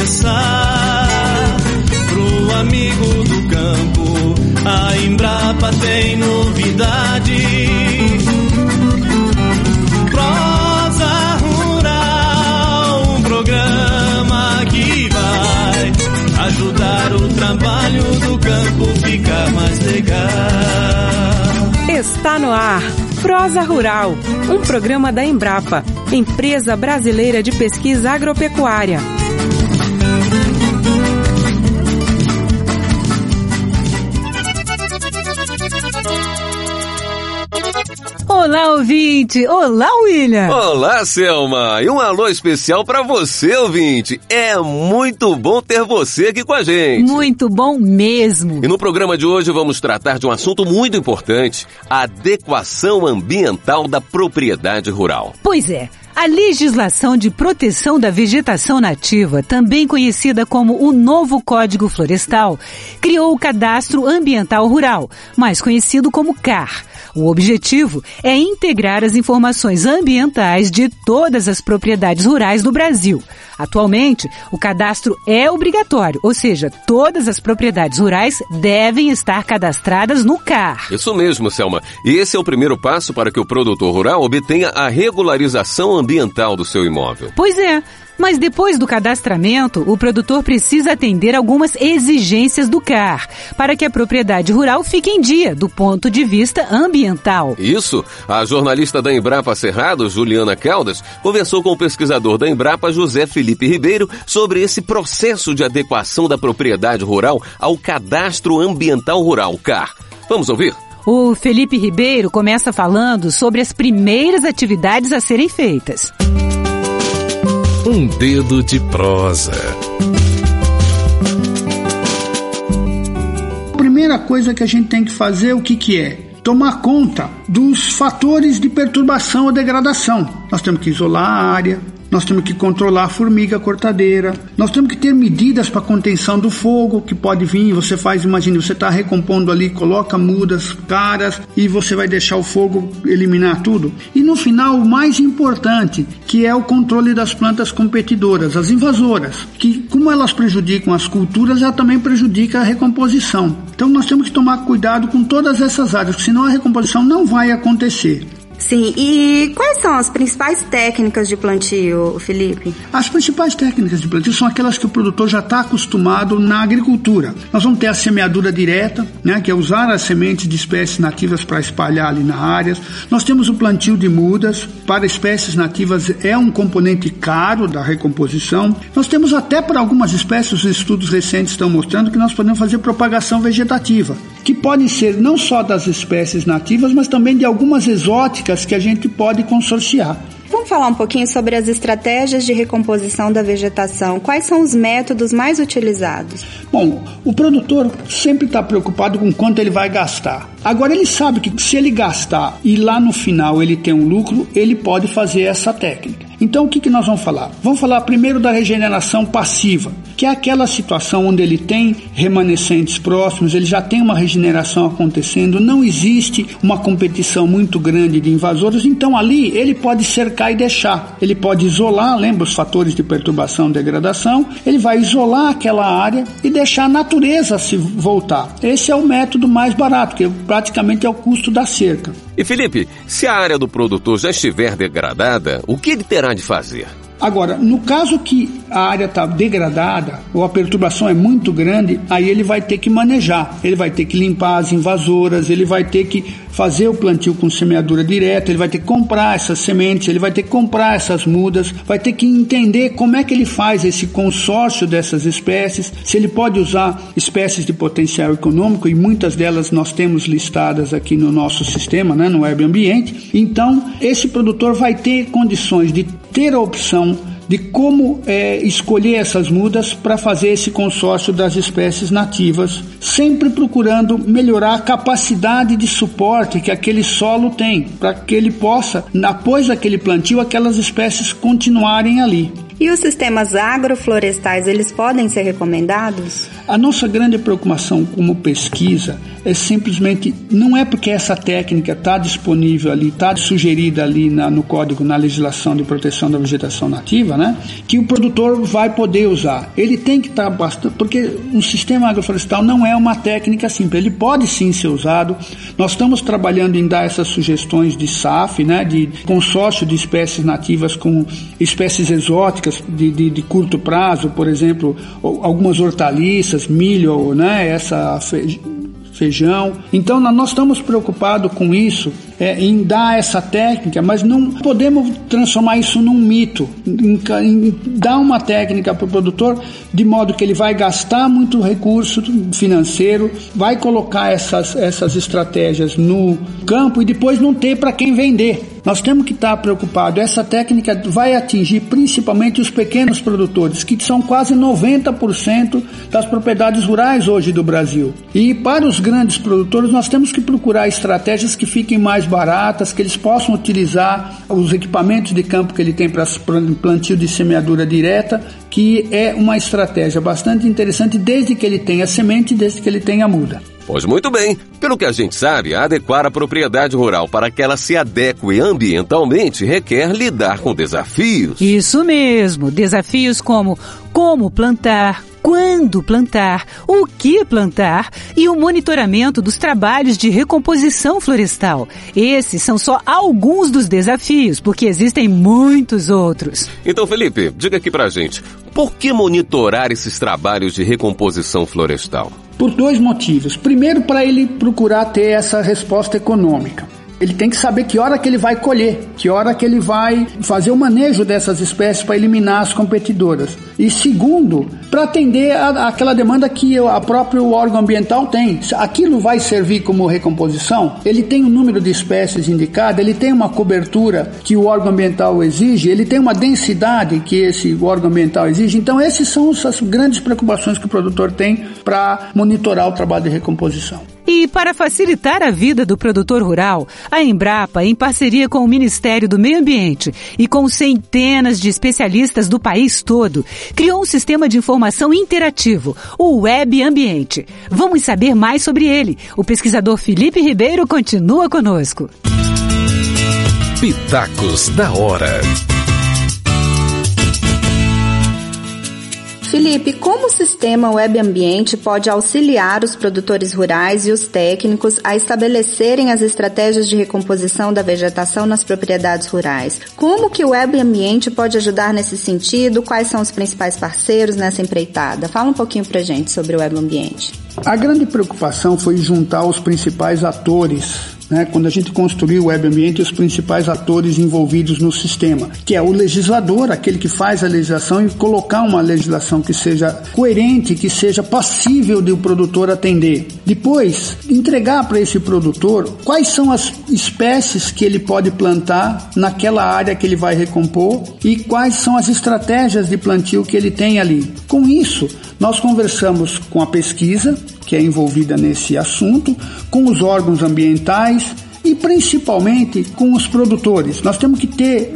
começar. Pro amigo do campo, a Embrapa tem novidade. Prosa Rural, um programa que vai ajudar o trabalho do campo ficar mais legal. Está no ar Prosa Rural, um programa da Embrapa, Empresa Brasileira de Pesquisa Agropecuária. Olá, ouvinte! Olá, William! Olá, Selma! E um alô especial para você, ouvinte! É muito bom ter você aqui com a gente! Muito bom mesmo! E no programa de hoje vamos tratar de um assunto muito importante, a adequação ambiental da propriedade rural. Pois é. A legislação de proteção da vegetação nativa, também conhecida como o novo Código Florestal, criou o Cadastro Ambiental Rural, mais conhecido como CAR. O objetivo é integrar as informações ambientais de todas as propriedades rurais do Brasil. Atualmente, o cadastro é obrigatório, ou seja, todas as propriedades rurais devem estar cadastradas no CAR. Isso mesmo, Selma. E esse é o primeiro passo para que o produtor rural obtenha a regularização ambiental do seu imóvel. Pois é. Mas depois do cadastramento, o produtor precisa atender algumas exigências do CAR para que a propriedade rural fique em dia do ponto de vista ambiental. Isso, a jornalista da Embrapa Cerrado, Juliana Caldas, conversou com o pesquisador da Embrapa, José Felipe Ribeiro, sobre esse processo de adequação da propriedade rural ao Cadastro Ambiental Rural, CAR. Vamos ouvir? O Felipe Ribeiro começa falando sobre as primeiras atividades a serem feitas. Um dedo de prosa. A primeira coisa que a gente tem que fazer, o que é? Tomar conta dos fatores de perturbação ou degradação. Nós temos que isolar a área, nós temos que controlar a formiga cortadeira, nós temos que ter medidas para contenção do fogo, que pode vir, você faz, imagine, você está recompondo ali, coloca mudas, caras, e você vai deixar o fogo eliminar tudo. E no final, o mais importante, que é o controle das plantas competidoras, as invasoras, que como elas prejudicam as culturas, ela também prejudica a recomposição. Então nós temos que tomar cuidado com todas essas áreas, senão a recomposição não vai acontecer. Sim, e quais são as principais técnicas de plantio, Felipe? As principais técnicas de plantio são aquelas que o produtor já está acostumado na agricultura. Nós vamos ter a semeadura direta, né, que é usar as sementes de espécies nativas para espalhar ali na área. Nós temos o plantio de mudas, para espécies nativas é um componente caro da recomposição. Nós temos até para algumas espécies, os estudos recentes estão mostrando que nós podemos fazer propagação vegetativa, que podem ser não só das espécies nativas, mas também de algumas exóticas que a gente pode consorciar. Vamos falar um pouquinho sobre as estratégias de recomposição da vegetação. Quais são os métodos mais utilizados? Bom, o produtor sempre está preocupado com quanto ele vai gastar. Agora, ele sabe que se ele gastar e lá no final ele tem um lucro, ele pode fazer essa técnica. Então, o que nós vamos falar? Vamos falar primeiro da regeneração passiva, que é aquela situação onde ele tem remanescentes próximos, ele já tem uma regeneração acontecendo, não existe uma competição muito grande de invasores, então ali ele pode cercar e deixar. Ele pode isolar, lembra os fatores de perturbação e degradação, ele vai isolar aquela área e deixar a natureza se voltar. Esse é o método mais barato, que praticamente é o custo da cerca. E Felipe, se a área do produtor já estiver degradada, o que ele terá de fazer? Agora, no caso que a área está degradada ou a perturbação é muito grande, aí ele vai ter que manejar, ele vai ter que limpar as invasoras, ele vai ter que fazer o plantio com semeadura direta, ele vai ter que comprar essas sementes, ele vai ter que comprar essas mudas, vai ter que entender como é que ele faz esse consórcio dessas espécies, se ele pode usar espécies de potencial econômico, e muitas delas nós temos listadas aqui no nosso sistema, né, no Web Ambiente. Então, esse produtor vai ter condições de ter a opção de como escolher essas mudas para fazer esse consórcio das espécies nativas, sempre procurando melhorar a capacidade de suporte que aquele solo tem, para que ele possa, após aquele plantio, aquelas espécies continuarem ali. E os sistemas agroflorestais, eles podem ser recomendados? A nossa grande preocupação como pesquisa é simplesmente, não é porque essa técnica está disponível ali, está sugerida ali no código, na legislação de proteção da vegetação nativa, né, que o produtor vai poder usar. Ele tem que estar bastante, porque um sistema agroflorestal não é uma técnica simples, ele pode sim ser usado. Nós estamos trabalhando em dar essas sugestões de SAF, né, de consórcio de espécies nativas com espécies exóticas de curto prazo, por exemplo, algumas hortaliças, milho, né, feijão. Então nós estamos preocupados com isso, em dar essa técnica, mas não podemos transformar isso num mito, em dar uma técnica para o produtor de modo que ele vai gastar muito recurso financeiro, vai colocar essas estratégias no campo e depois não ter para quem vender. Nós temos que estar preocupados. Essa técnica vai atingir principalmente os pequenos produtores, que são quase 90% das propriedades rurais hoje do Brasil. E para os grandes produtores, nós temos que procurar estratégias que fiquem mais baratas, que eles possam utilizar os equipamentos de campo que ele tem para plantio de semeadura direta, que é uma estratégia bastante interessante desde que ele tenha semente, desde que ele tenha muda. Pois muito bem. Pelo que a gente sabe, adequar a propriedade rural para que ela se adeque ambientalmente requer lidar com desafios. Isso mesmo, desafios como plantar, quando plantar, o que plantar e o monitoramento dos trabalhos de recomposição florestal. Esses são só alguns dos desafios, porque existem muitos outros. Então, Felipe, diga aqui pra gente, por que monitorar esses trabalhos de recomposição florestal? Por 2 motivos. Primeiro, para ele procurar ter essa resposta econômica. Ele tem que saber que hora que ele vai colher, que hora que ele vai fazer o manejo dessas espécies para eliminar as competidoras. E segundo, para atender aquela demanda que a próprio órgão ambiental tem. Aquilo vai servir como recomposição, ele tem um número de espécies indicado, ele tem uma cobertura que o órgão ambiental exige, ele tem uma densidade que esse órgão ambiental exige. Então essas são as grandes preocupações que o produtor tem para monitorar o trabalho de recomposição. E para facilitar a vida do produtor rural, a Embrapa, em parceria com o Ministério do Meio Ambiente e com centenas de especialistas do país todo, criou um sistema de informação interativo, o Web Ambiente. Vamos saber mais sobre ele. O pesquisador Felipe Ribeiro continua conosco. Pitacos da Hora. Felipe, como o sistema Web Ambiente pode auxiliar os produtores rurais e os técnicos a estabelecerem as estratégias de recomposição da vegetação nas propriedades rurais? Como que o Web Ambiente pode ajudar nesse sentido? Quais são os principais parceiros nessa empreitada? Fala um pouquinho pra gente sobre o Web Ambiente. A grande preocupação foi juntar os principais atores, né, quando a gente construiu o Web Ambiente, os principais atores envolvidos no sistema, que é o legislador, aquele que faz a legislação, e colocar uma legislação que seja coerente, que seja passível de o produtor atender. Depois, entregar para esse produtor quais são as espécies que ele pode plantar naquela área que ele vai recompor e quais são as estratégias de plantio que ele tem ali. Com isso, nós conversamos com a pesquisa, que é envolvida nesse assunto, com os órgãos ambientais e principalmente com os produtores. Nós temos que ter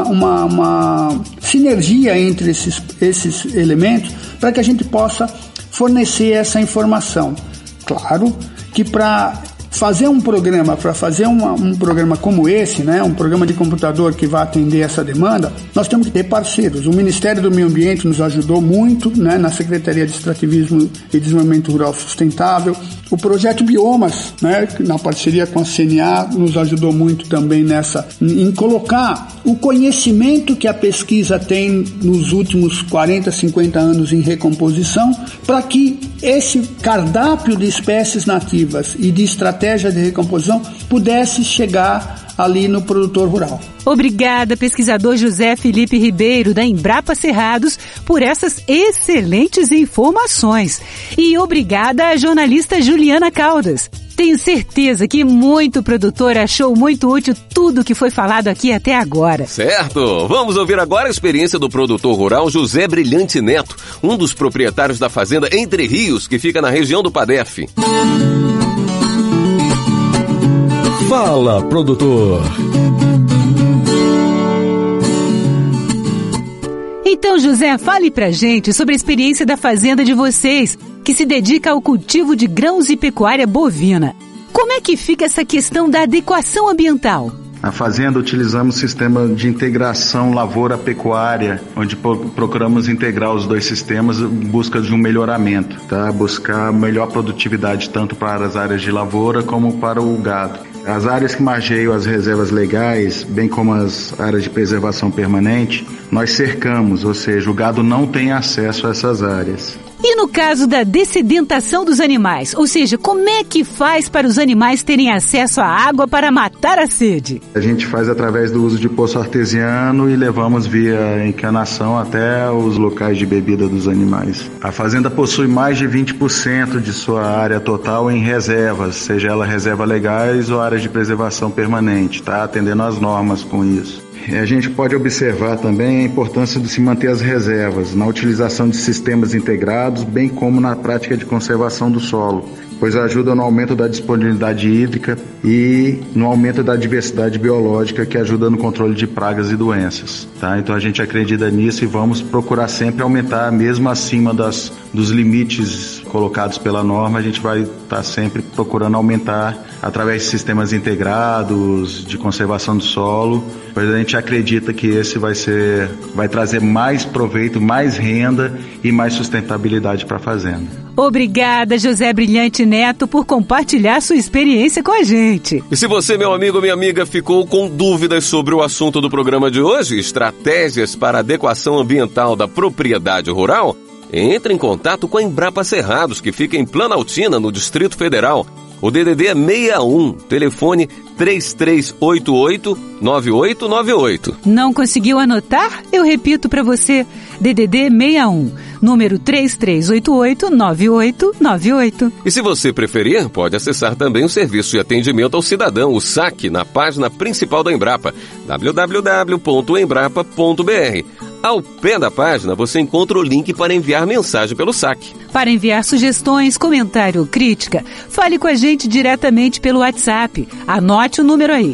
uma sinergia entre esses elementos para que a gente possa fornecer essa informação. Claro que para fazer um programa, um programa como esse, né, um programa de computador que vai atender essa demanda, nós temos que ter parceiros. O Ministério do Meio Ambiente nos ajudou muito, né, na Secretaria de Extrativismo e Desenvolvimento Rural Sustentável. O projeto Biomas, né, na parceria com a CNA, nos ajudou muito também em colocar o conhecimento que a pesquisa tem nos últimos 40, 50 anos em recomposição, para que esse cardápio de espécies nativas e de estratégia de recomposição pudesse chegar ali no produtor rural. Obrigada, pesquisador José Felipe Ribeiro, da Embrapa Cerrados, por essas excelentes informações. E obrigada à jornalista Juliana Caldas. Tenho certeza que muito produtor achou muito útil tudo que foi falado aqui até agora. Certo! Vamos ouvir agora a experiência do produtor rural José Brilhante Neto, um dos proprietários da fazenda Entre Rios, que fica na região do Padef. Fala, produtor! Então, José, fale pra gente sobre a experiência da fazenda de vocês, que se dedica ao cultivo de grãos e pecuária bovina. Como é que fica essa questão da adequação ambiental? Na fazenda utilizamos sistema de integração lavoura-pecuária, onde procuramos integrar os dois sistemas em busca de um melhoramento, tá? Buscar melhor produtividade tanto para as áreas de lavoura como para o gado. As áreas que margeiam as reservas legais, bem como as áreas de preservação permanente, nós cercamos, ou seja, o gado não tem acesso a essas áreas. E no caso da dessedentação dos animais, ou seja, como é que faz para os animais terem acesso à água para matar a sede? A gente faz através do uso de poço artesiano e levamos via encanação até os locais de bebida dos animais. A fazenda possui mais de 20% de sua área total em reservas, seja ela reserva legais ou áreas de preservação permanente, tá? Atendendo às normas com isso. A gente pode observar também a importância de se manter as reservas na utilização de sistemas integrados, bem como na prática de conservação do solo, pois ajuda no aumento da disponibilidade hídrica e no aumento da diversidade biológica, que ajuda no controle de pragas e doenças, tá? Então a gente acredita nisso e vamos procurar sempre aumentar, mesmo acima dos limites colocados pela norma, a gente vai estar sempre procurando aumentar através de sistemas integrados, de conservação do solo, pois a gente acredita que esse vai trazer mais proveito, mais renda e mais sustentabilidade para a fazenda. Obrigada, José Brilhante Neto, por compartilhar sua experiência com a gente. E se você, meu amigo, minha amiga, ficou com dúvidas sobre o assunto do programa de hoje, estratégias para a adequação ambiental da propriedade rural, entre em contato com a Embrapa Cerrados, que fica em Planaltina, no Distrito Federal. O DDD é 61, telefone 3388-9898. Não conseguiu anotar? Eu repito para você, DDD 61, número 3388-9898. E se você preferir, pode acessar também o Serviço de Atendimento ao Cidadão, o SAC, na página principal da Embrapa, www.embrapa.br. Ao pé da página, você encontra o link para enviar mensagem pelo SAC. Para enviar sugestões, comentário ou crítica, fale com a gente diretamente pelo WhatsApp. Anote o número aí,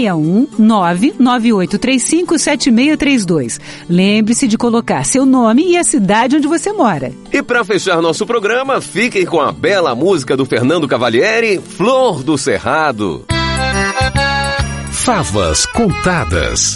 61998357632. Lembre-se de colocar seu nome e a cidade onde você mora. E para fechar nosso programa, fiquem com a bela música do Fernando Cavalieri, Flor do Cerrado. Favas contadas.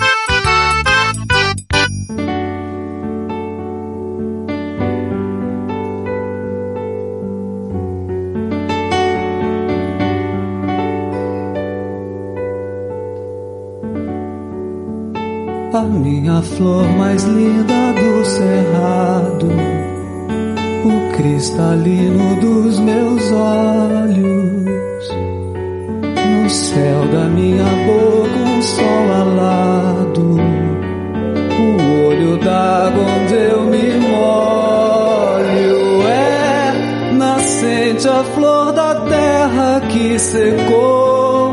A minha flor mais linda do cerrado, o cristalino dos meus olhos, no céu da minha boca um sol alado, o olho d'água onde eu me molho, é nascente a flor da terra que secou,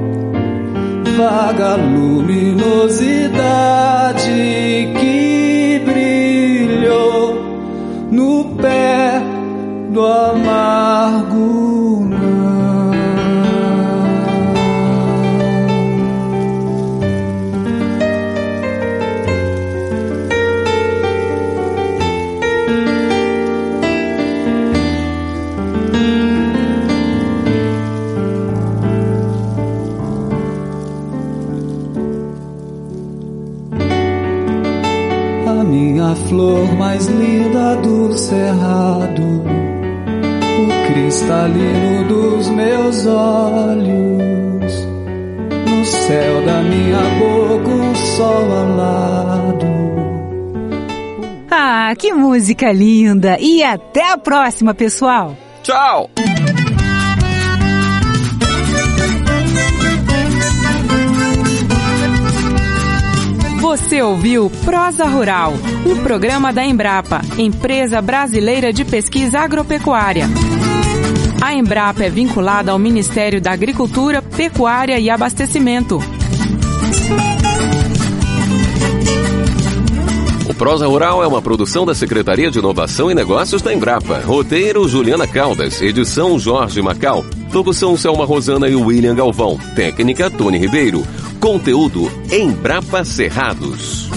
vaga luminosidade que brilhou no pé do amargo mar. A flor mais linda do cerrado, o cristalino dos meus olhos, no céu da minha boca um sol alado. Ah, que música linda! E até a próxima, pessoal! Tchau! Você ouviu Prosa Rural, um programa da Embrapa, Empresa Brasileira de Pesquisa Agropecuária. A Embrapa é vinculada ao Ministério da Agricultura, Pecuária e Abastecimento. O Prosa Rural é uma produção da Secretaria de Inovação e Negócios da Embrapa. Roteiro, Juliana Caldas. Edição, Jorge Macal. Locução, Selma Rosana e William Galvão. Técnica, Tony Ribeiro. Conteúdo, Embrapa Cerrados.